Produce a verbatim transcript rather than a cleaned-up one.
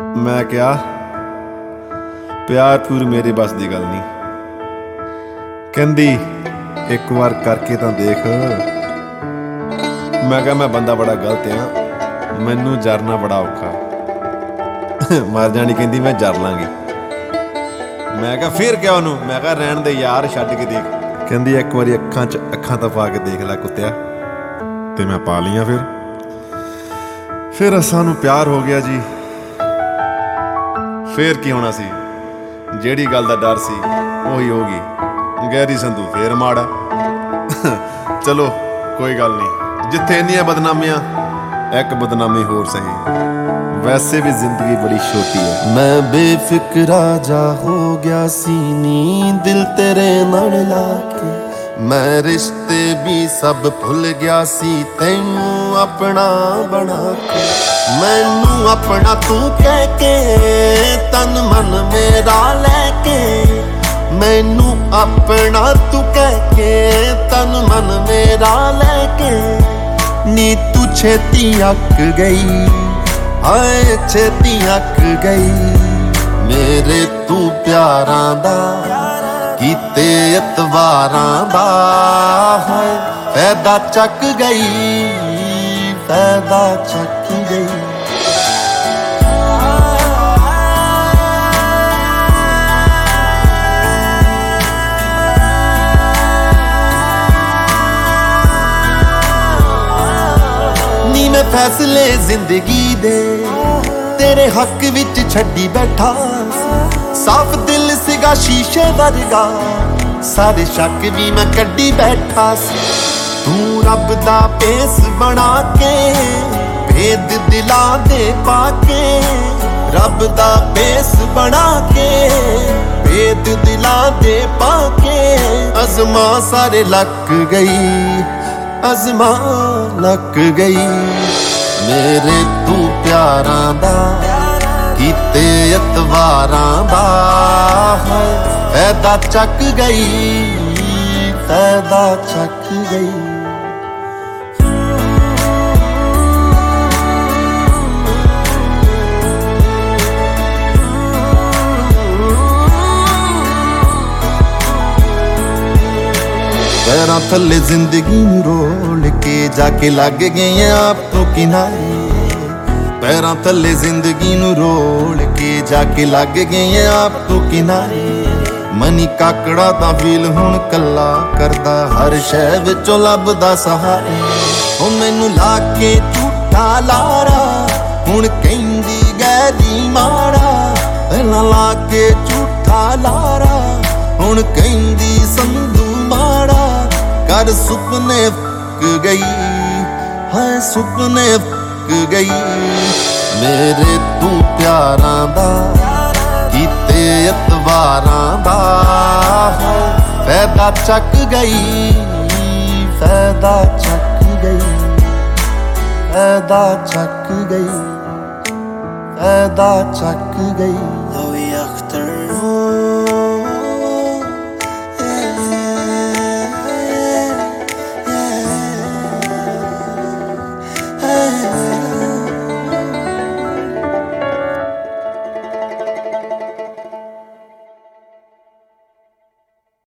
मैं क्या प्यार प्यूर मेरे बस की गल नहीं कहंदी एक बार करके तो देख। मैं क्या मैं बंदा बड़ा गलत हाँ, मैनू जरना बड़ा औखा। मर जानी कहंदी मैं जर लांगी। मैं क्या फिर क्या उन्हों, मैं क्या रहन दे यार छड्ड के देख। कहंदी एक बारी अखां च अखां तो पा के देख लै कुत्तिया। ते मैं पा लिया। फिर फिर सानू प्यार हो गया जी। फिर की होना सी, जेड़ी गल दा डर सी उही होगी। गैरी संधू फिर माड़ा। चलो कोई गल नहीं, जिथे इन्नियां बदनामियां एक बदनामी होर सही। वैसे भी जिंदगी बड़ी छोटी है। मैं बेफिक्रा जा हो गया सी नी दिल तेरे नाल लाके। मैं रिश्ते भी सब भुल गया सी तैनू अपना बना के। मैनू अपना तू कह के तन मन मेरा लैके। मैनू अपना तू कह के तन मन मेरा लैके। नी तू छेती अक गई, हाय छेती अक गई। मेरे तू प्यारां दा कीते इतवारां दा हाय फैदा चक गई, फैदा चक गई। नी मैं फैसले जिंदगी दे तेरे हक विच छड्डी बैठा। साफ दिल सिगा शीशे वर्गा, सारे शक भी मैं कड्डी बैठा सी। तू रब दा पेस बना के भेद दिला दे पाके। रब दा पेस बना के भेद दिला दे पाके। अज़मा सारे लक गई, अज़मा लक गई। मेरे तू प्यारां दा कीते इतवारां दा फैदा चक गई, फैदा चक गई। पैरां थल्ले जिंदगी नूं रोल के जाके लग गए आप तो किनारे। पैरां थल्ले जिंदगी नूं रोल के जाके लग गए आप तो किनारे। मनी काकड़ा तां फील हुण कल्ला करदा, हर शै विचों लभदा सहारे। ओ मैनू ला के झूठा लारा हुण कहंदी गैरी माड़ा। पहलां ला के झूठा लारा हुण कहंदी संधू माड़ा। कर सुपने फक गई, हाय सुपने फक गई। मेरे तू प्यारां दा कीते इतवारां दा फैदा चक गई, फैदा चक गई, फैदा चक गई, फैदा चक गई।